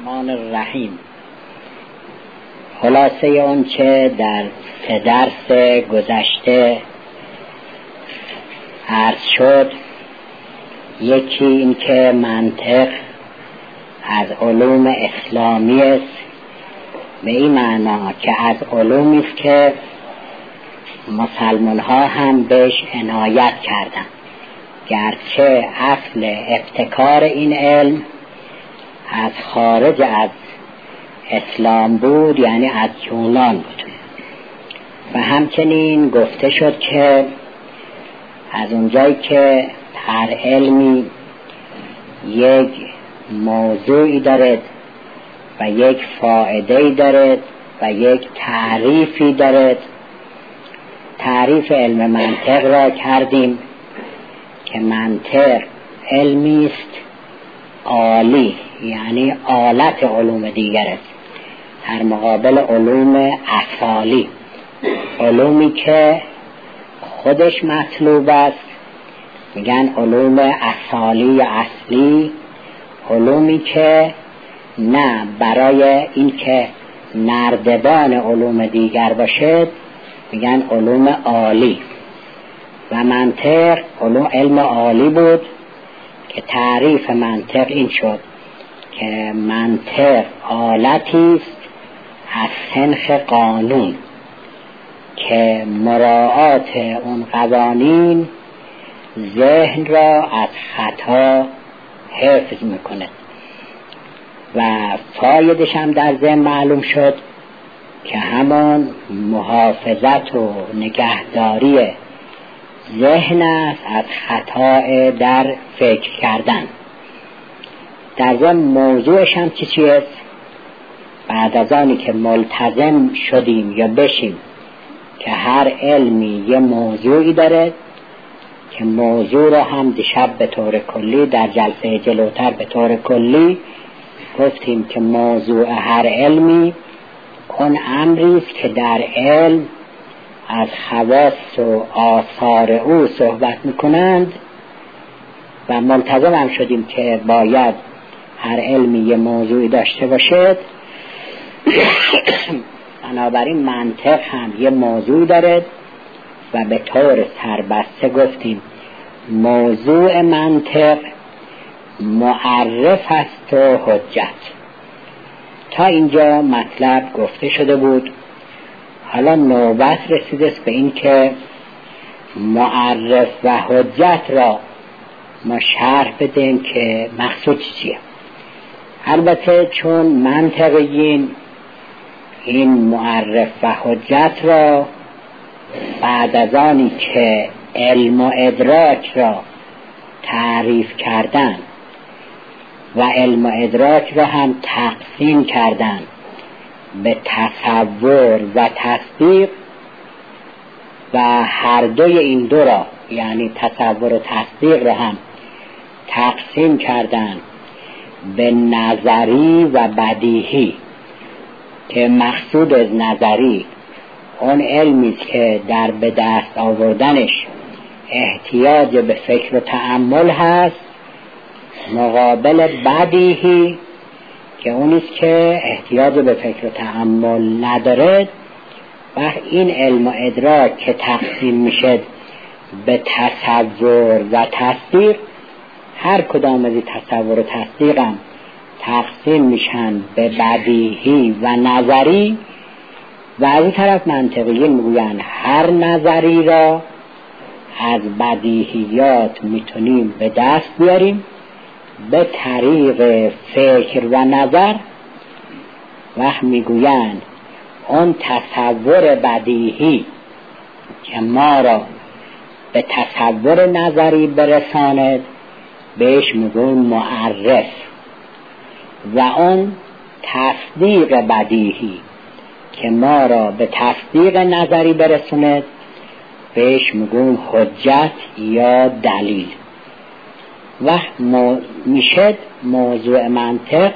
الرحمن الرحیم. خلاصه اون چه در 3 درس گذشته عرض شد، یکی این که منطق از علوم اسلامی است، به این معنا که از علومی است که مسلمان ها هم بهش عنایت کردند، گرچه اصل ابتکار این علم از خارج از اسلام بود، یعنی از یونان بود. و همچنین گفته شد که از اونجایی که هر علمی یک موضوعی دارد و یک فائده‌ای دارد و یک تعریفی دارد، تعریف علم منطق را کردیم که منطق علمی است عالی، یعنی آلت علوم دیگر است، در مقابل علوم اصالی، علومی که خودش مطلوب است میگن علوم اصالی یا اصلی، علومی که نه برای این که نردبان علوم دیگر باشد میگن علوم عالی. و منطق علم عالی بود که تعریف منطق این شد که منطق آلتی است از سنخ قانون که مراعات اون قوانین ذهن را از خطا حفظ میکنه. و فایدش هم در ذهن معلوم شد که همان محافظت و نگهداری ذهن است از خطا در فکر کردن. در ضمن موضوعش هم چی است؟ بعد از آنی که ملتزم شدیم یا بشیم که هر علمی یه موضوعی داره، که موضوع را هم دیشب به طور کلی در جلسه جلوتر به طور کلی گفتیم که موضوع هر علمی اون امری است که در علم از خواص و آثار او صحبت میکنند. و ملتزم هم شدیم که باید هر علمی یه موضوعی داشته باشد. بنابراین منطق هم یه موضوع دارد و به طور سربسته گفتیم موضوع منطق معرف است و حجت. تا اینجا مطلب گفته شده بود. حالا نوبت رسیده است به این که معرف و حجت را ما شرح بدیم که مقصود چیه. البته چون منطقیین این معرف و حجت را بعد از آنی که علم و ادراک را تعریف کردن و علم و ادراک را هم تقسیم کردن به تصور و تصدیق، و هر دوی این دو را یعنی تصور و تصدیق را هم تقسیم کردن به نظری و بدیهی، که مقصود از نظری اون علمی که در به دست آوردنش احتیاج به فکر و تأمل هست، مقابل بدیهی که اونیست که احتیاج به فکر و تأمل نداره. و این علم و ادراک که تقسیم میشه به تصور و تصدیق، هر کدام از این تصور و تصدیق هم تقسیم میشن به بدیهی و نظری. و از این طرف منطقیین میگوین هر نظری را از بدیهیات میتونیم به دست بیاریم به طریق فکر و نظر. و میگوین اون تصور بدیهی که ما را به تصور نظری برساند بهش میگویم معرف، و اون تصدیق بدیهی که ما را به تصدیق نظری برساند بهش میگویم حجت یا دلیل. و میشد موضوع منطق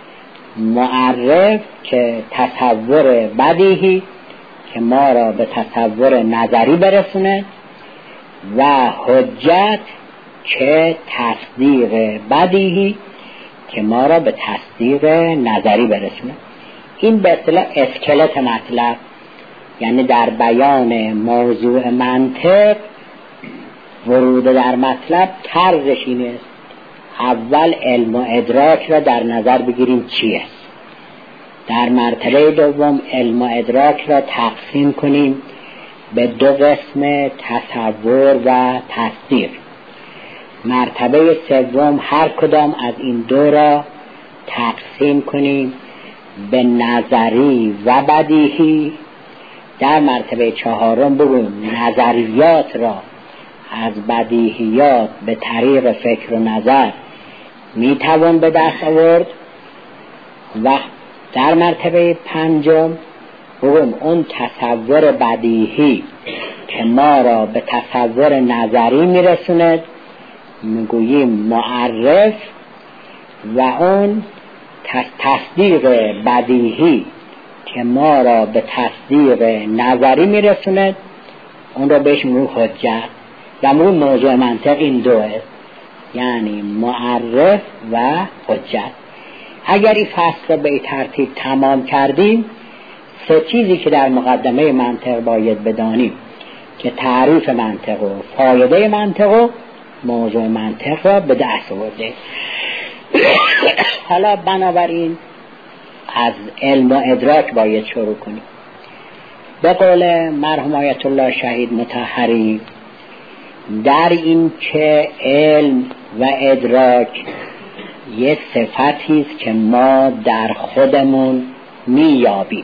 معرف که تصور بدیهی که ما را به تصور نظری برسونه، و حجت که تصدیق بدیهی که ما را به تصدیق نظری برسونه. این به اصطلاح اسکلت مطلب، یعنی در بیان موضوع منطق ورود در مطلب طرزش اینه است: اول علم و ادراک را در نظر بگیریم چی است. در مرتبه دوم علم و ادراک را تقسیم کنیم به دو قسم، تصور و تصدیق. مرتبه سوم هر کدام از این دو را تقسیم کنیم به نظری و بدیهی. در مرتبه چهارم بگویم نظریات را از بدیهیات به طریق فکر و نظر میتوان به دست آورد. و در مرتبه پنجم بگویم اون تصور بدیهی که ما را به تصور نظری میرسوند میگوییم معرف، و اون تصدیق بدیهی که ما را به تصدیق نظری میرسوند اون را بهش میگوییم حجت. و موضوع منطق این دوه، یعنی معرف و حجت. اگر این فصل به این ترتیب تمام کردیم، سه چیزی که در مقدمه منطق باید بدانیم که تعریف منطق و فایده منطق و موضوع منطق را به دست آورده. حالا بنابراین از علم و ادراک باید شروع کنیم. به قول مرحوم آیت الله شهید مطهری، در این که علم و ادراک یه صفتی است که ما در خودمون میابیم.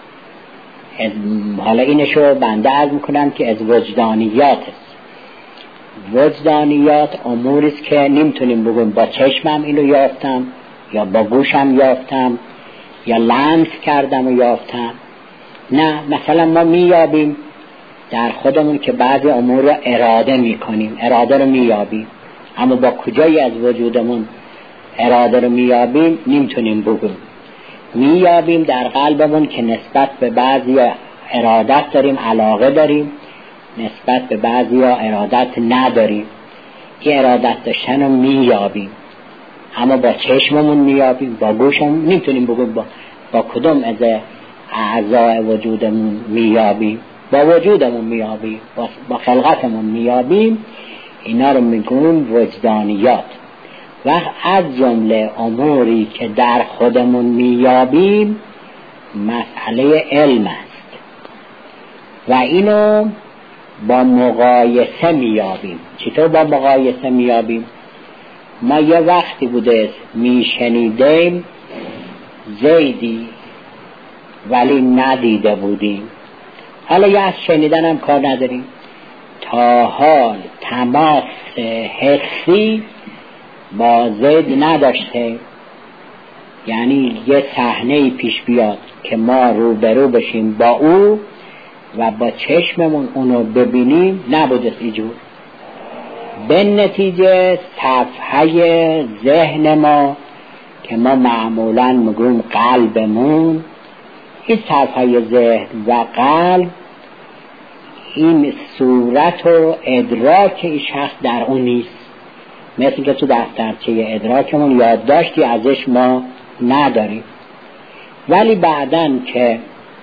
حالا اینشو بنده عرض میکنم که از وجدانیات است. وجدانیات اموری است که نمیتونیم بگیم با چشمم اینو یافتم، یا با گوشم یافتم، یا لمس کردم و یافتم. نه، مثلا ما میابیم در خودمون که بعضی امور رو اراده میکنیم، اراده رو میابیم، اما با کجایی از وجودمون اراده رو میابیم نمیتونیم بگیم. میابیم در قلبمون که نسبت به بعضی ارادت داریم، علاقه داریم، نسبت به بعضی ارادت نداریم. این ارادت داشتن رو میابیم، اما با چشممون میابیم، با گوشمون نمیتونیم بگیم با کدوم از اعضای وجودمون میابیم. با وجودمون میابیم، با خلقتمون میابیم. اینا رو میگیم وجدانیات. و از جمله اموری که در خودمون میابیم مسئله علم است و اینو با مقایسه میابیم. چطور با مقایسه میابیم؟ ما یه وقتی بوده میشنیدیم زیدی ولی ندیده بودیم، حالا یه از شنیدن هم کار نداریم. تا حال تماس حسی با زید نداشته، یعنی یه صحنه پیش بیاد که ما روبرو بشیم با او و با چشممون اونو ببینیم، نبوده اینجور. به نتیجه صفحه ذهن ما که ما معمولاً میگیم قلبمون، این صفحه ذهن و قلب این صورت و ادراک این شخص در اون نیست. مثل که تو دفترچه ادراکمون یادداشتی ازش ما نداریم، ولی بعدن که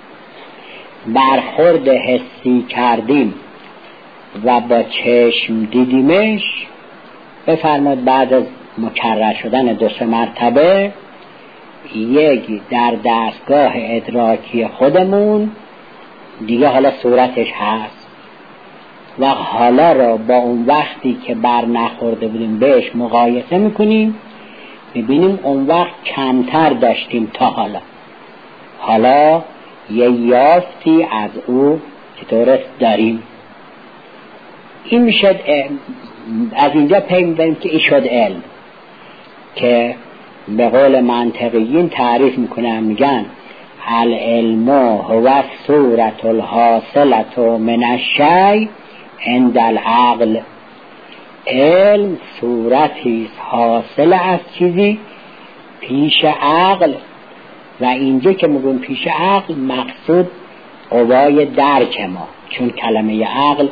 برخورد حسی کردیم و با چشم دیدیمش، بفرماد بعد از مکرر شدن 2-3 مرتبه یک در دستگاه ادراکی خودمون دیگه حالا صورتش هست و حالا را با اون وقتی که بر نخورده بودیم بهش مقایسه میکنیم، میبینیم اون وقت کمتر داشتیم تا حالا یه یافتی از او چطور داریم. این میشد از اینجا پی میبریم که این شد علم، که به قول منطقیین تعریف میکنن، میگن العلم هو الصورة الحاصلة من الشیء عند العقل. علم صورتی حاصل از چیزی پیش عقل، و اینجا که میگن پیش عقل مقصود قوای درک ما، چون کلمه عقل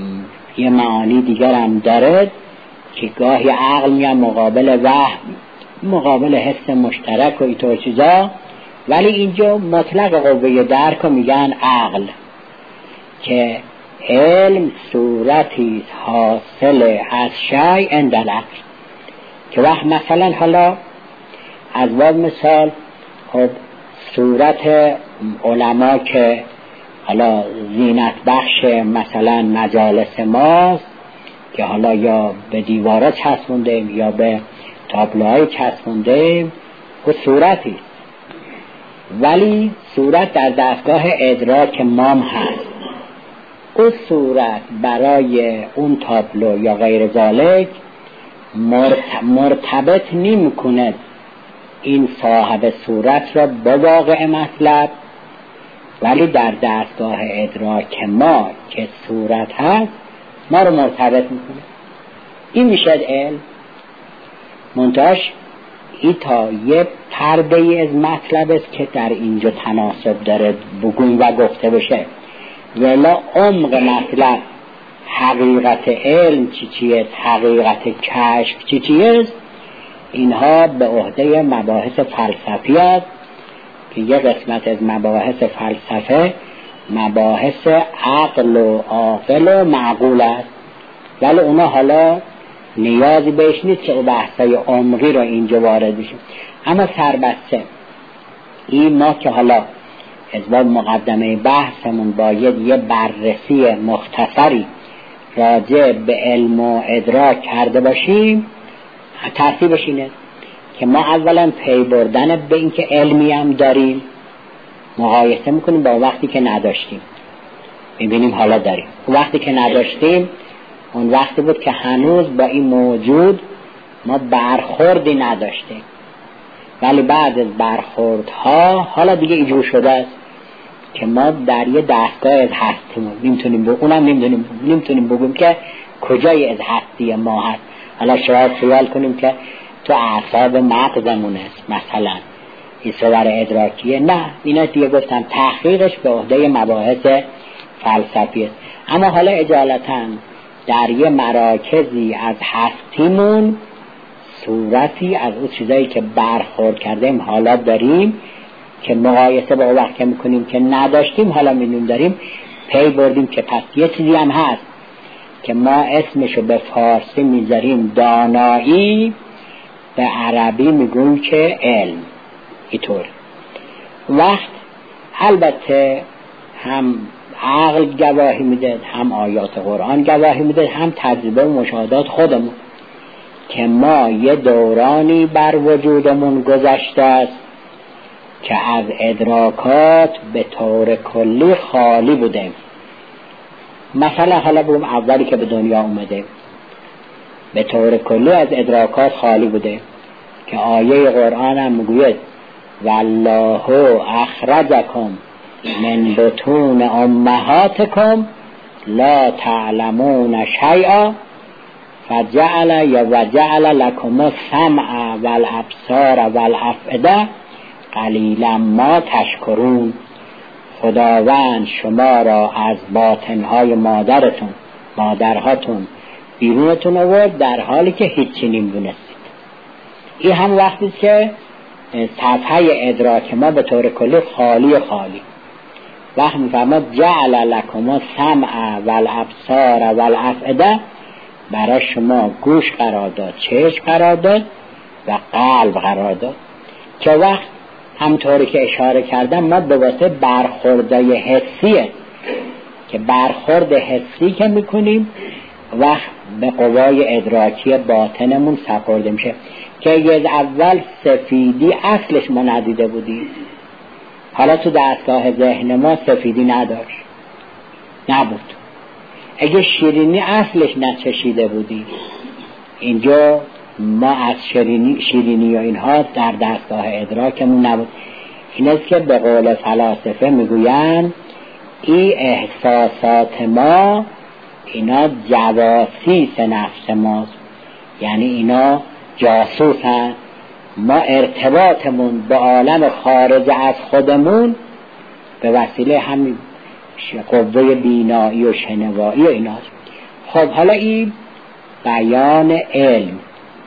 یه معانی دیگر هم داره که گاهی عقل میان مقابل وهم مقابل حس مشترک و اینطور چیزا. ولی اینجا مطلق قوه درک رو میگن عقل، که علم صورتی حاصل از شیء عند العقل. که وقت مثلا حالا از باب مثال خب صورت علما که حالا زینت بخش مثلا مجالس ماست که حالا یا به دیوارا چسبونده یا به تابلوهای چسبونده، و صورتی، ولی صورت در دستگاه ادراک مام هست. اون صورت برای اون تابلو یا غیر ذالک مرتبط نمی کند این صاحب صورت را با واقع مطلب، ولی در دستگاه ادراک ما که صورت هست ما رو مرتبط میکنه. این میشه علم. منتاش این تا یه پرده ای از مطلب است که در اینجا تناسب داره بگویم و گفته بشه، ولی عمق مطلب، حقیقت علم چیه، حقیقت کشف چیه، اینها به عهده مباحث فلسفی است که یه قسمت از مباحث فلسفه مباحث عقل و عاقل و معقول است، ولی اونا حالا نیازی بهش نیست که بحثای عمقی رو اینجا وارد بشیم. اما سربسته این ما که حالا از باب مقدمه بحثمون باید یه بررسی مختصری راجع به علم و ادراک کرده باشیم، ترتیبش اینه که ما اولا پی بردن به این که علمی هم داریم مقایسه میکنیم با وقتی که نداشتیم، میبینیم حالا داریم. وقتی که نداشتیم اون وقتی بود که هنوز با این موجود ما برخوردی نداشتیم، ولی بعد از برخوردها حالا دیگه اینجور شده است که ما در یه دستگاه از هستیم نمیتونیم اونم نمیتونیم بگیم که کجای از هستی ما هست. حالا شاید سوال کنیم که تو اعصاب مغزمون است مثلا، این صور ادراکیه. نه، اینا دیگه گفتم تحقیقش به عهده مباحث فلسفی است. اما حالا اجالتاً در یه مراکزی از هستیمون صورتی از اون چیزایی که برخورد کردیم حالا داریم که مقایسه با وقت که میکنیم که نداشتیم حالا میدونیم داریم، پی بردیم که پس یه چیزی هم هست که ما اسمشو به فارسی میذاریم دانایی، به عربی میگویم که علم. اینطور وقت البته هم عقل گواهی میده، هم آیات قرآن گواهی میده، هم تجربه و مشاهدات خودمون که ما یه دورانی بر وجودمون گذشته است که از ادراکات به طور کلی خالی بودیم. مثلا حالا بگم اولی که به دنیا اومده به طور کلی از ادراکات خالی بوده که آیه قرآن هم میگوید والله اخرجکم من بطون امهاتکم لا تعلمون شیئا وجعل لكم السمع والابصار والافئده قلیلا ما تشکرون. خداوند شما را از باطنهای مادرهاتون بیرونتون آورد در حالی که هیچی نمی‌دونستید. این هم وقتی که صفحه ادراک ما به طور کلی خالی وقت میفرماد جعل لکم السمع والابصار والافئده، برای شما گوش قرار داد، چشم قرار داد و قلب قرار داد، که وقت همطوری که اشاره کردم ما به واسه برخوردای حسیه که برخورد حسی که میکنیم وقت به قوای ادراکی باطنمون سپرده میشه که از اول سفیدی اصلش ما ندیده بودیم، حالا تو دستگاه ذهن ما سفیدی نبود. اگه شیرینی اصلش نچشیده بودیم، اینجا ما از شیرینی و اینها در دستگاه ادراکمون نبود. این است که به قول فلاسفه میگوین این احساسات ما اینا جواسیس نفس ماست، یعنی اینا جاسوس هست. ما ارتباطمون به عالم خارج از خودمون به وسیله همین قوه بینایی و شنوایی و ایناست. خب حالا این بیان علم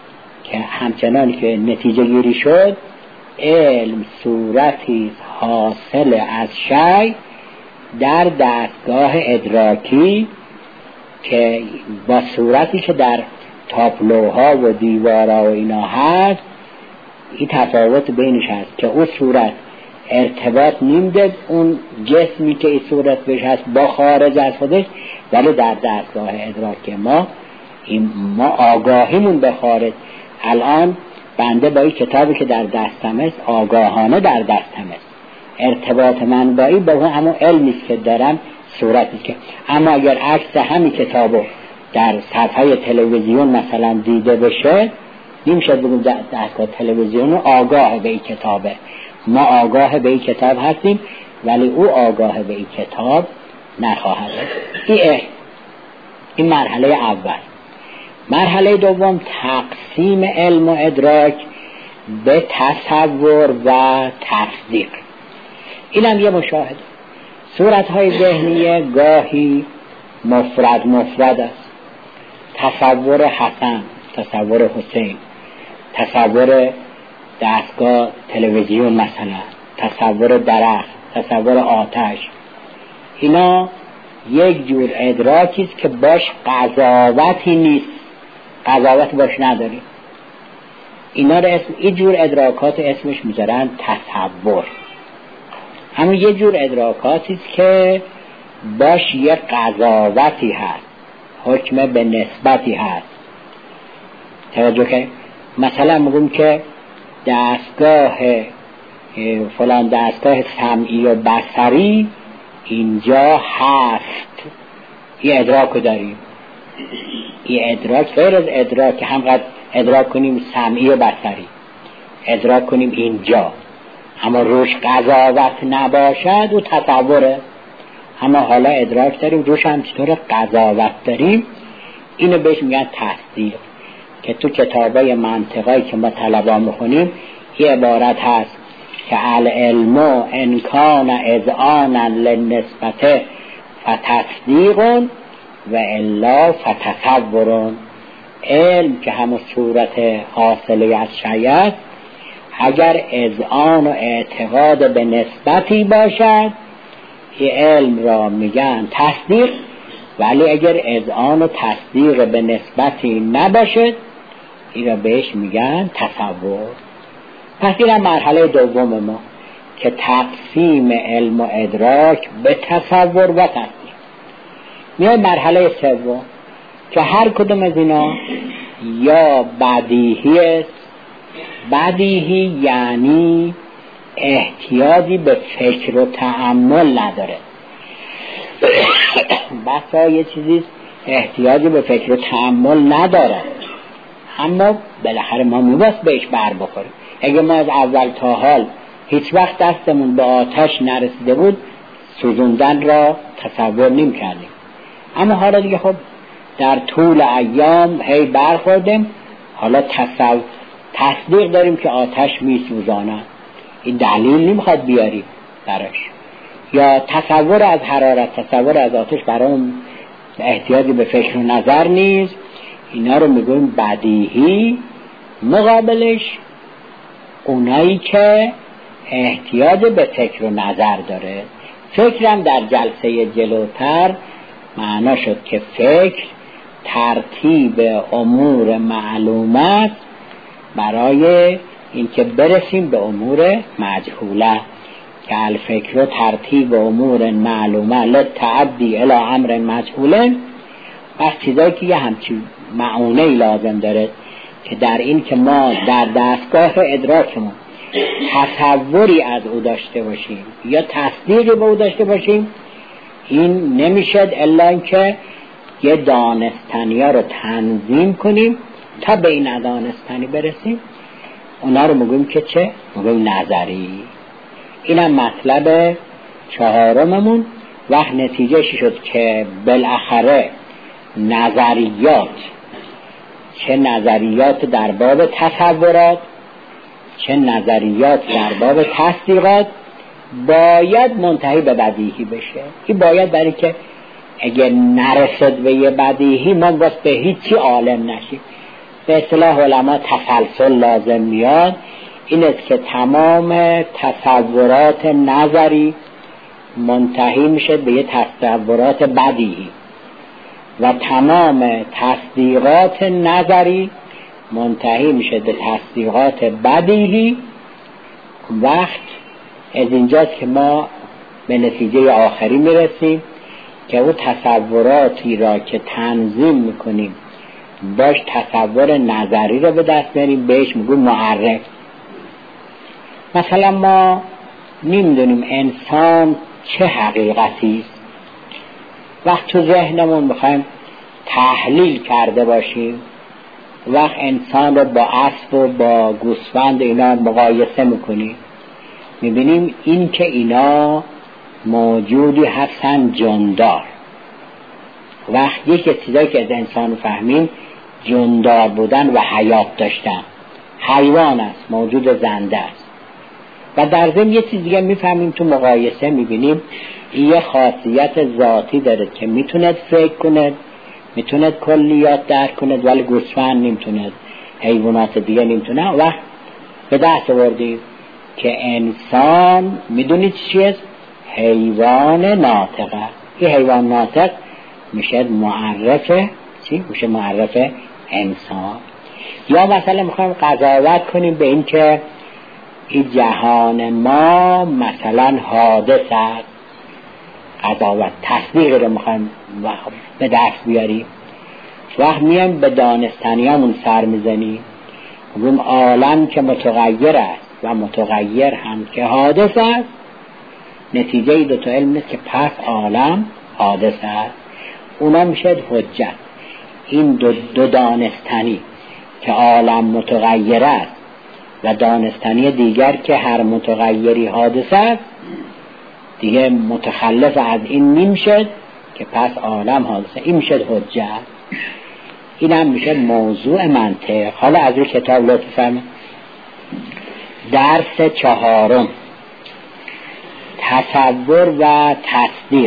که همچنان که نتیجه گیری شد علم صورتی حاصل از شی در دستگاه ادراکی که با صورتی که در تابلوها و دیوارها و اینا هست این تفاوت بینش هست که اون صورت ارتباط نمیده اون جسمی که این صورت بهش هست با خارج از خودش، ولی در دستگاه ادراک ما آگاهیمون به خارج. الان بنده با این کتابی که در دستم است آگاهانه در دستم است، ارتباط من با این به اون همون علمی که دارم صورتی که، اما اگر عکس همین کتابو در صفحه تلویزیون مثلا دیده بشه نمیشه بگم دستگاه تلویزیون آگاه به این کتابه. ما آگاه به این کتاب هستیم ولی او آگاه به این کتاب نخواهد. این مرحله اول. مرحله دوم تقسیم علم و ادراک به تصور و تصدیق. اینم یه مشاهده. صورت‌های ذهنیه گاهی مفرد است. تصور حسن، تصور حسین، تصور دستگاه تلویزیون مثلا، تصور درخت، تصور آتش، اینا یک جور ادراکی است که باش قضاوتی نیست، قضاوت باش نداریم. اینا رو این جور ادراکات اسمش میذارن تصور. همون یه جور ادراکاتی است که باش یه قضاوتی هست، حکم به نسبتی هست. توجه که مثلا میگم که دستگاه فلان دستگاه سمعی و بصری اینجا هست، این ادراک رو داریم. این ادراک غیر از ادراک که همقدر ادراک کنیم سمعی و بصری ادراک کنیم اینجا، اما روش قضاوت نباشد و تصوره. اما حالا ادراک داریم روش هم چطور قضاوت داریم، اینو بهش میگن تصدیق. که تو کتابای منطقایی که ما طلبا میخونیم یه عبارت هست که العلم انکان اذعانا للنسبت فتصدیق و الا فتصور. علم که همون صورت حاصله از شیء است، اگر اذعان و اعتقاد به نسبتی باشد این علم را میگن تصدیق، ولی اگر اذعان و تصدیق به نسبتی نباشد این را بهش میگن تصور. پس این مرحله دوم ما که تقسیم علم و ادراک به تصور و تصدیق. میاد مرحله سوم که هر کدوم از اینا یا بدیهی است. بدیهی یعنی احتیاجی به فکر و تأمل نداره. بسا یه چیزی احتیاجی به فکر و تأمل نداره، اما بالاخره ما میباید بهش بر بخوریم. اگه ما از اول تا حال هیچ وقت دستمون به آتش نرسیده بود سوزوندن را تصور نمی کردیم، اما حالا دیگه خب در طول ایام هی برخوردیم، حالا تصدیق داریم که آتش می سوزاند. این دلیل نمیخواد بیاریم براش. یا تصور از حرارت، تصور از آتش برام احتیاجی به فکر و نظر نیست. اینا رو میگویم بدیهی. مقابلش اونایی که احتیاج به فکر و نظر داره. فکرم در جلسه جلوتر معنا شد که فکر ترتیب امور معلومات برای اینکه برسیم به امور مجهوله، که الفکر ترتیب امور معلومه لتعدی الی امر مجهوله. پس چیزایی که یه همچین معونه لازم داره که در این که ما در دستگاه ادراکمون تصوری از او داشته باشیم یا تصدیقی به او داشته باشیم، این نمیشد الا اینکه یه دانستنی ها رو تنظیم کنیم تا به این ندانستنی برسیم. اونا رو میگویم که چه؟ میگویم نظری. اینم مطلب چهارممون. وقت نتیجه شد که بالاخره نظریات، چه نظریات در باب تصورات چه نظریات در باب تصدیقات، باید منتهی به بدیهی بشه. این باید، برای که اگر نرسد به یه بدیهی ما باز به هیچی عالم نشیم. به اصطلاح علما تسلسل لازم میاد، این است که تمام تصورات نظری منتهی میشه به یه تصورات بدیهی و تمام تصدیقات نظری منتهی میشه به تصدیقات بدیهی. وقت از اینجاست که ما به نتیجه آخری میرسیم که اون تصوراتی را که تنظیم میکنیم باش تصور نظری را به دست میاریم، بهش میگیم معرف. مثلا ما نمیدونیم انسان چه حقیقتی است، وقت تو ذهنمون بخوایم تحلیل کرده باشیم، وقت انسان رو با اسب و با گوسفند اینا مقایسه میکنیم، میبینیم این که اینا موجودی هستن جاندار. وقت یکی چیزایی که از انسان فهمیم جاندار بودن و حیات داشتن، حیوان است، موجود زنده است. و در ضمن یه چیز دیگه میفهمیم تو مقایسه، میبینیم این یه خاصیت ذاتی داره که میتوند فکر کند، میتوند کلیات درک کند، ولی گوسفند نمیتوند، حیوانات دیگه نمیتونه. وقت به دست آوردیم که انسان میدونید چیه؟ حیوان ناطقه. این حیوان ناطق میشه معرف چی؟ میشه معرف انسان. یا مثلا میخوایم قضاوت کنیم به این که این جهان ما مثلا حادث است، قضاوت تصدیق رو میخوایم به دست بیاریم. وقت میایم به دانستنیامون سر میزنیم، میگیم عالم که متغیر است و متغیر هم که حادث است، نتیجه دو تا علم است که پس عالم حادث است. اونا میشه حجت. این دو دانستنی که عالم متغیر است و دانستنی دیگر که هر متغیری حادث است، دیگه متخلف از این نمیشه که پس عالم حادثه. این میشه حجت. این هم میشه موضوع منطق. حالا از این کتاب لطفاً فرمایید. درس 4 تصور و تصدیق.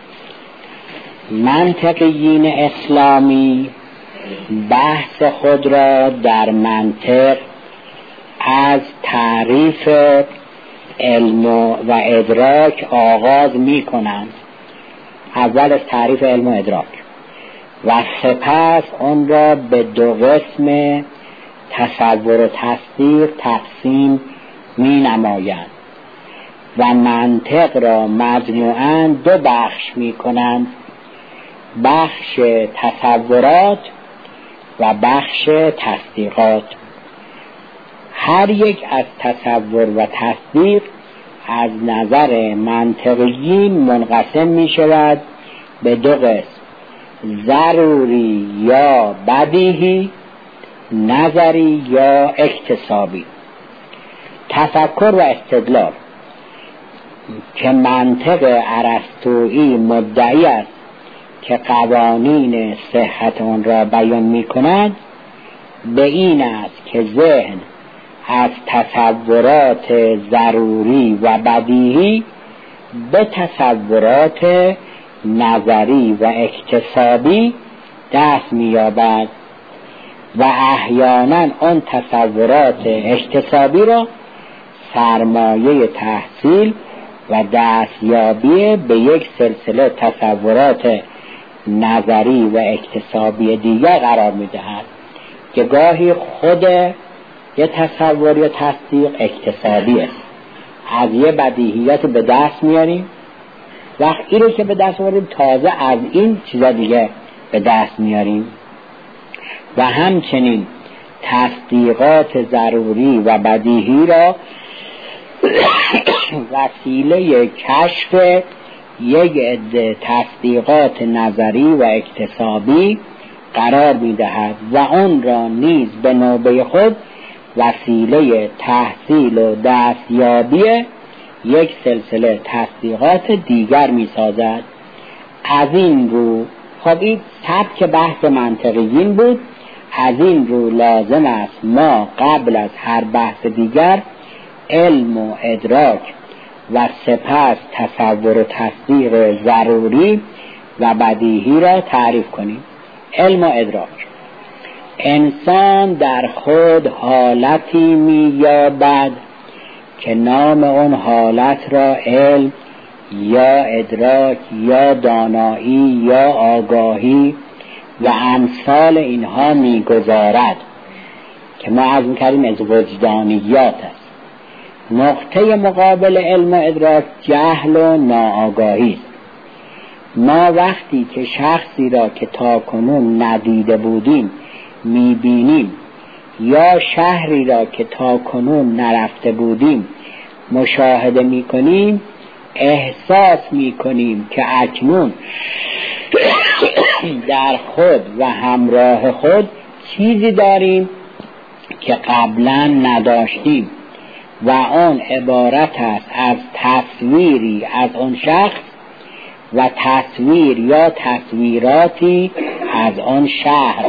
منطقیین اسلامی بحث خود را در منطق از تعریف علم و ادراک آغاز می کنند. اول از تعریف علم و ادراک و سپس اون را به 2 قسم تصور و تصدیق تقسیم می نمایند و منطق را مجموعاً 2 بخش می کنند: بخش تصورات و بخش تصدیقات. هر یک از تصور و تصدیق از نظر منطقیین منقسم می شود به 2 قسم: ضروری یا بدیهی، نظری یا اکتسابی. تفکر و استدلال که منطق ارسطویی مدعی است که قوانین صحت آن را بیان می کند، به این است که ذهن از تصورات ضروری و بدیهی به تصورات نظری و اکتسابی دست می‌یابد و احیانا آن تصورات اکتسابی را سرمایه تحصیل و دستیابی به یک سلسله تصورات نظری و اکتسابی دیگر قرار می‌دهد که گاهی خود یه تصور یا تصدیق اکتسابی است. از یه بدیهیات به دست میاریم، وقت این رو که به دست میاریم تازه از این چیزا دیگه به دست میاریم. و همچنین تصدیقات ضروری و بدیهی را وسیله کشف یک عده تصدیقات نظری و اکتسابی قرار میدهد و اون را نیز به نوبه خود وسیله تحصیل و دستیابی یک سلسله تصدیقات دیگر می سازد. از این رو خب این سبک بحث منطقیین بود. از این رو لازم است ما قبل از هر بحث دیگر علم و ادراک و سپس تصور و تصدیق ضروری و بدیهی را تعریف کنیم. علم و ادراک. انسان در خود حالتی می‌یابد که نام اون حالت را علم یا ادراک یا دانایی یا آگاهی و امثال اینها می‌گذارد که ما عرض می‌کردیم از وجدانیات است. نقطه مقابل علم و ادراک جهل و ناآگاهی است. ما وقتی که شخصی را که تاکنون ندیده بودیم می‌بینیم یا شهری را که تاکنون نرفته بودیم مشاهده می‌کنیم، احساس می‌کنیم که اکنون در خود و همراه خود چیزی داریم که قبلا نداشتیم و آن عبارت است از تصویری از آن شخص و تصویر یا تصویراتی از آن شهر.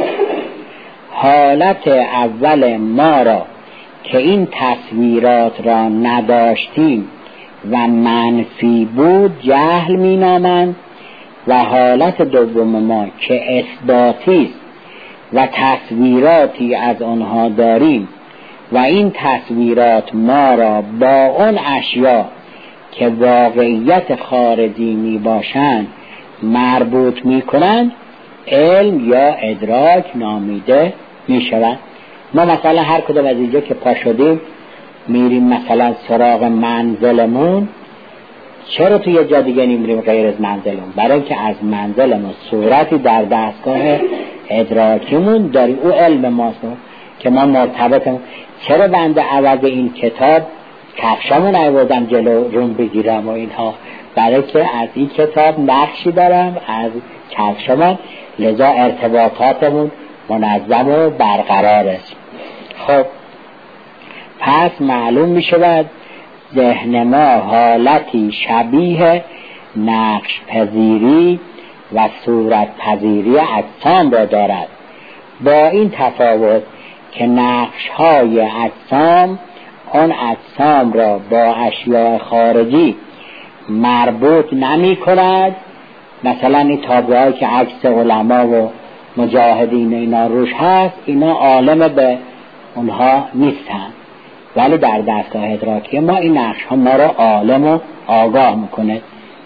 حالت اول ما را که این تصویرات را نداشتیم و منفی بود جهل می نامند و حالت دوم ما که اثباتی است و تصویراتی از آنها داریم و این تصویرات ما را با اون اشیاء که واقعیت خارجی می باشند مربوط می کنند علم یا ادراک نامیده می شود. ما مثلا هر کدوم از اینجا که پا شدیم میریم مثلا سراغ منزلمون، چرا توی یه جا دیگه نمیریم غیر از منزلمون؟ برای اینکه از منزلمون صورتی در دستگاه ادراکیمون داریم، او علم ماست که ما مرتبطمون. چرا بنده عوض این کتاب کفشمون آوردم جلو روم بگیرم و اینها؟ برای که از این کتاب نقشی دارم از کفشمون، لذا ارتباطاتمون منظم و برقرار است. خب پس معلوم می شود ذهن ما حالتی شبیه نقش پذیری و صورت پذیری اجسام را دارد، با این تفاوت که نقش های اجسام آن اجسام را با اشیاء خارجی مربوط نمی کند. مثلا این تابلوهایی که عکس علما و مجاهدین اینا روش هست، اینا عالم به اونها نیستن، ولی در دستگاه ادراکی ما این نقش ها ما را عالم و آگاه میکنه.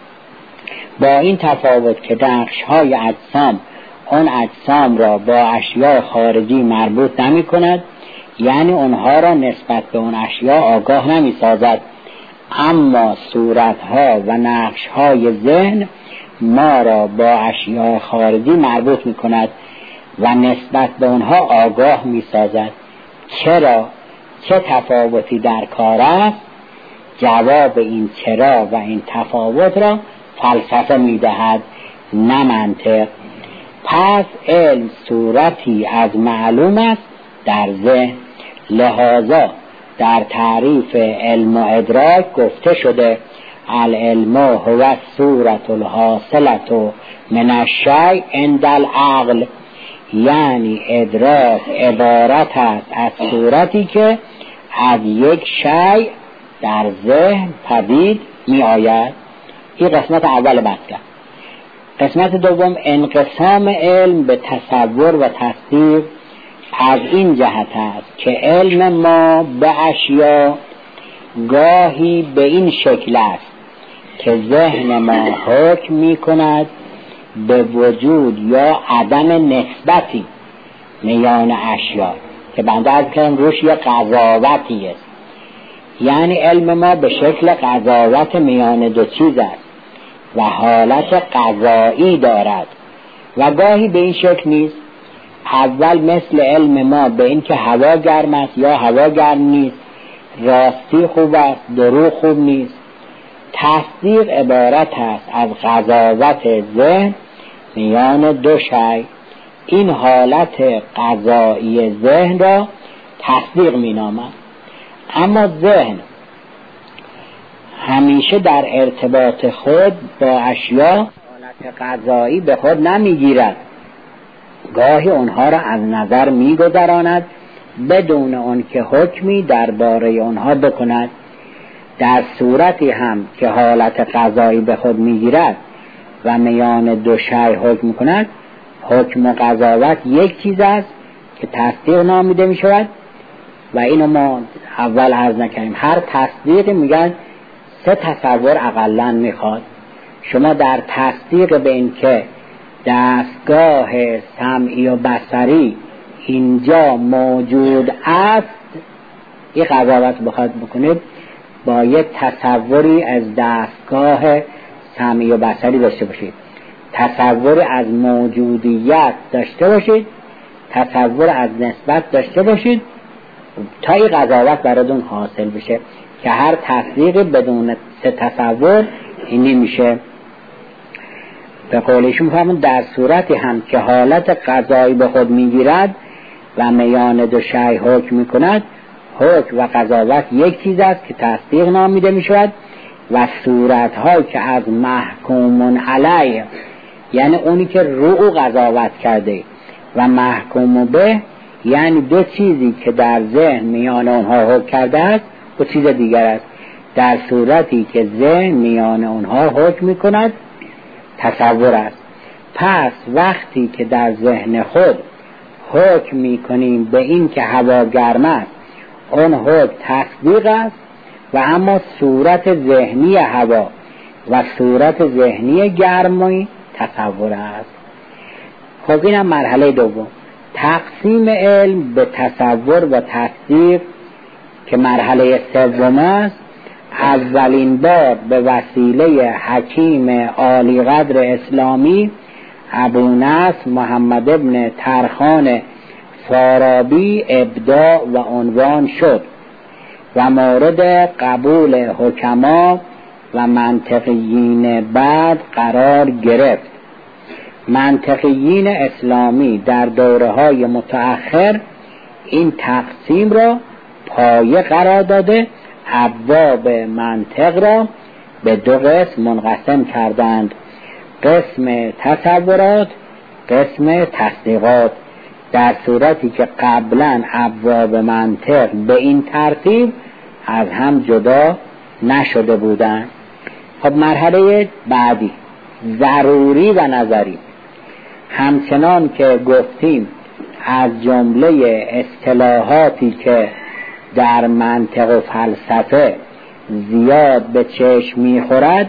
با این تفاوت که نقش های اجسام اون اجسام را با اشیاء خارجی مربوط نمی کند، یعنی اونها را نسبت به اون اشیاء آگاه نمی سازد، اما صورت ها و نقش های ذهن ما را با اشیاء خارجی مربوط می کند و نسبت به اونها آگاه می سازد. چرا؟ چه تفاوتی در کار است؟ جواب این چرا و این تفاوت را فلسفه می دهد، نه منطق. پس علم صورتی از معلوم است در ذهن، لذا در تعریف علم و ادراک گفته شده العلم هو الصورة الحاصلة من الشیء عند العقل، یعنی ادراک عبارت است از صورتی که از یک شیء در ذهن پدید می آید. این قسمت اول بحث. قسمت دوم انقسام علم به تصور و تصدیق از این جهت است که علم ما به اشیاء گاهی به این شکل است که ذهن ما حکم می کند به وجود یا عدم نسبتی میان اشیاء که بنده از کنم روش یه قضاوتی است، یعنی علم ما به شکل قضاوت میان دو چیز است و حالت قضایی دارد و گاهی به این شکل نیست. اول مثل علم ما به این که هوا گرم است یا هوا گرم نیست، راستی خوب است دروغ خوب نیست. تصدیق عبارت است از قضاوت ذهن میان دو شیء. این حالت قضایی ذهن را تصدیق می نامد. اما ذهن همیشه در ارتباط خود با اشیاء حالت قضایی به خود نمی گیرد، گاهی اونها را از نظر می گذراند بدون اون که حکمی درباره اونها بکند. در صورتی هم که حالت قضایی به خود می گیرد و میان دو شیء حکم کند، حکم و قضاوت یک چیز است که تصدیق نامیده می شود و اینو ما اول عرض نکنیم. هر تصدیق میگن 3 تصور اقلن میخواد. شما در تصدیق به این که دستگاه سمعی و بصری اینجا موجود است این قضاوت بخواد بکنید، باید تصوری از دستگاه سمعی و بصری داشته باشید، تصوری از موجودیت داشته باشید، تصور از نسبت داشته باشید تا این قضاوت براتون حاصل بشه که هر تصدیق بدون 3 تصور این نمیشه. به قولشون فهمون در صورتی هم که حالت قضایی به خود میگیرد و میان دو شیء حکم میکند، حکم و قضاوت یک چیز است که تصدیق نامیده میشود و صورت‌هایی که از محکوم علیه، یعنی اونی که رو قضاوت کرده، و محکوم به یعنی 2 چیزی که در ذهن میان اونها حکم کرده است و چیز دیگر است. در صورتی که ذهن میان اونها حکم میکند تصور است. پس وقتی که در ذهن خود حکم میکنیم به این که هوا گرم است، اون حکم تصدیق است و اما صورت ذهنی هوا و صورت ذهنی گرمی تصور است. خب اینم مرحله دوم، تقسیم علم به تصور و تصدیق که مرحله سوم است. اولین بار به وسیله حکیم عالی قدر اسلامی ابونصر محمد ابن ترخان فارابی ابداع و عنوان شد و مورد قبول حکما و منطقیین بعد قرار گرفت. منطقیین اسلامی در دوره‌های متأخر این تقسیم را پایه قرار داده، ابواب منطق را به 2 قسم منقسم کردند، قسم تصورات، قسم تصدیقات، در صورتی که قبلا ابواب منطق به این ترتیب از هم جدا نشده بودند. خب مرحله بعدی ضروری و نظری. همچنان که گفتیم از جمله اصطلاحاتی که در منطق و فلسفه زیاد به چشم میخورد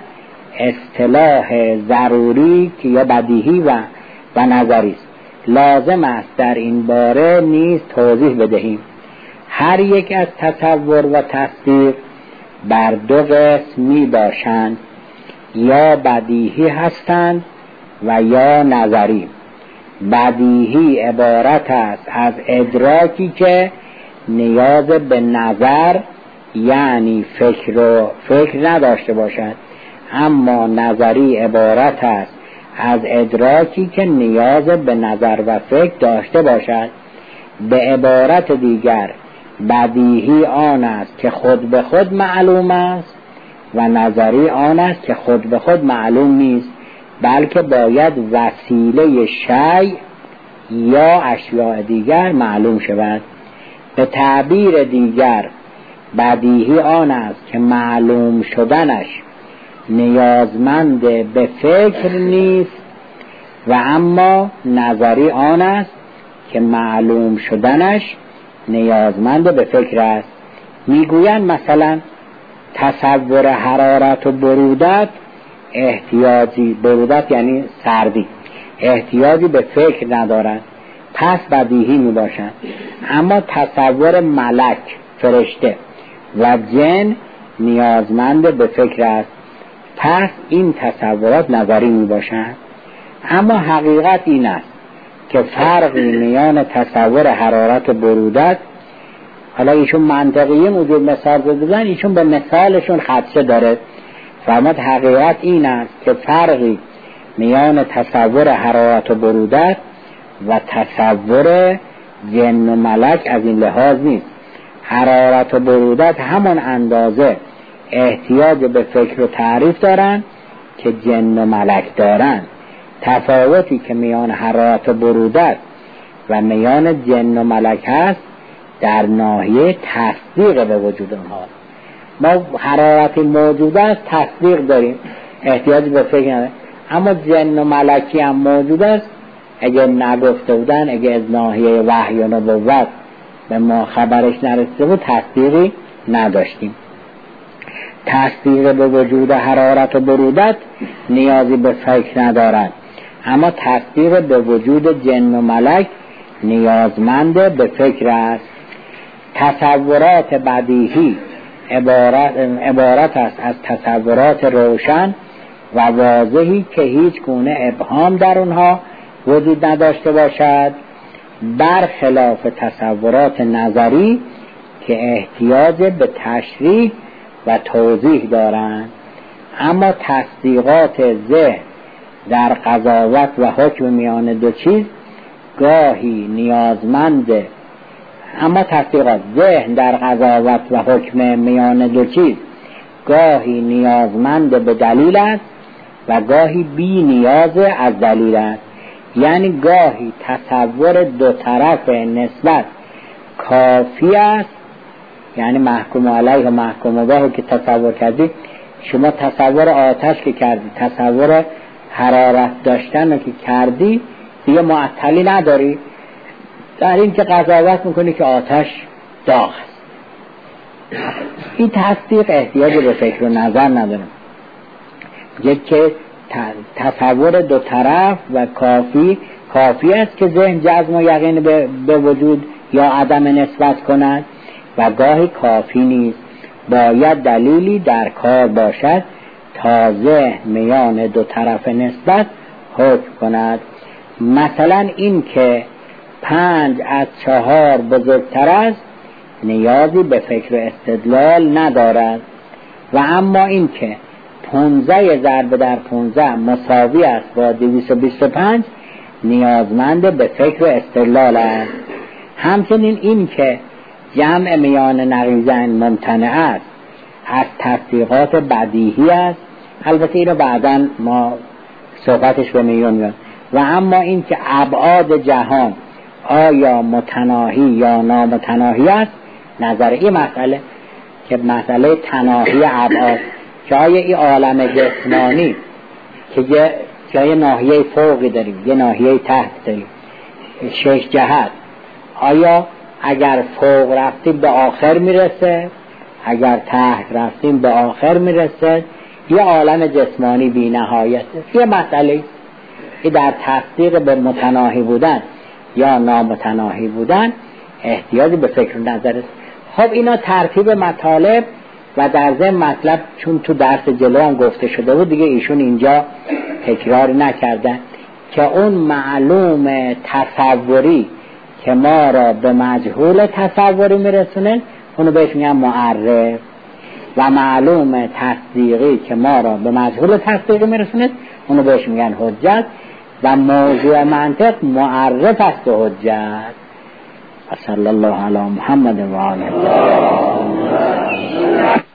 اصطلاح ضروری که یا بدیهی و نظری است. لازم است در این باره نیز توضیح بدهیم. هر یک از تصور و تصدیق بر 2 قسم می باشند، یا بدیهی هستند و یا نظری. بدیهی عبارت است از ادراکی که نیاز به نظر یعنی فکر نداشته باشد، اما نظری عبارت است از ادراکی که نیاز به نظر و فکر داشته باشد. به عبارت دیگر بدیهی آن است که خود به خود معلوم است و نظری آن است که خود به خود معلوم نیست، بلکه باید وسیله شیء یا اشیاء دیگر معلوم شود. به تعبیر دیگر بدیهی آن است که معلوم شدنش نیازمند به فکر نیست و اما نظری آن است که معلوم شدنش نیازمند به فکر است. میگویند مثلا تصور حرارت و برودت احتیاجی، برودت یعنی سردی، احتیاجی به فکر ندارد، پس بدیهی می باشند. اما تصور ملک، فرشته و جن نیازمند به فکر است، پس این تصورات نظری می باشند. اما حقیقت این است که فرقی میان تصور حرارت و برودت، حالا ایشون منطقیه وجود مثال زدن، ایشون به مثالشون خدشه داره. فرمود حقیقت این است که فرقی میان تصور حرارت و برودت و تصور جن و ملک از این لحاظ نیست. حرارت و برودت همان اندازه احتیاج به فکر و تعریف دارن که جن و ملک دارن. تفاوتی که میان حرارت و برودت و میان جن و ملک هست در ناحیه تصدیق به وجود آنها. ما حرارتی موجود است تصدیق داریم، احتیاج به فکر نداریم، اما جن و ملکی هم موجود است، اگه نگفته بودن، اگه از ناحیه وحی و نبوت به ما خبرش نرسیده بود، تصدیقی نداشتیم. تصدیق به وجود حرارت و برودت نیازی به فکر ندارد، اما تصدیق به وجود جن و ملک نیازمند به فکر است. تصورات بدیهی عبارت است از تصورات روشن و واضحی که هیچ گونه ابهام در اونها وجود نداشته باشد، برخلاف تصورات نظری که احتیاج به تشریح و توضیح دارند. اما تصدیقات ذهن در قضاوت و حکم میان دو چیز گاهی نیازمند به دلیل است و گاهی بی نیاز از دلیل است. یعنی گاهی تصور دو طرف نسبت کافی است، یعنی محکوم علیه و محکوم به که تصور کردی، شما تصور آتش که کردی، تصور حرارت داشتن که کردی، دیگه معطلی نداری، در این که قضاوت میکنی که آتش داغ است. این تصدیق احتیاج به فکر و نظر نداره، یک که تصور دو طرف و کافی است که ذهن جزم و یقین به وجود یا عدم نسبت کند و گاهی کافی نیست، باید دلیلی در کار باشد تا ذهن میان دو طرف نسبت حکم کند. مثلا این که 5 از 4 بزرگتر است نیازی به فکر و استدلال ندارد، و اما این که 15 ضرب در 15 مساوی است با 225 نیازمند به فکر و استدلال است. همچنین این که جمع میان نقیضین ممتنع است از تصدیقات بدیهی است، البته اینو بعداً ما صحبتش به میون میاد. و اما این که ابعاد جهان آیا متناهی یا نامتناهی است، نظر این مسئله که مسئله تناهی ابعاد، که آیا این عالم جسمانی که جای ناحیه فوقی داریم، یه ناحیه تحت داریم، 6 جهت، آیا اگر فوق رفتیم به آخر میرسه، اگر تحت رفتیم به آخر میرسه، یه عالم جسمانی بی نهایت. یه مسئله این در تصدیق به متناهی بودن یا نامتناهی بودن احتیاج به فکر و نظر است. خب اینا ترتیب مطالب و در ضمن مطلب چون تو درس جلو هم گفته شده بود دیگه ایشون اینجا تکرار نکردن که اون معلوم تصوری که ما را به مجهول تصوری میرسونه اونو بهش میگن معرف، و معلوم تصدیقی که ما را به مجهول تصدیقی میرسونه اونو بهش میگن حجت، و موضوع منطق معرف است به حجت. صلی الله علی محمد و آله.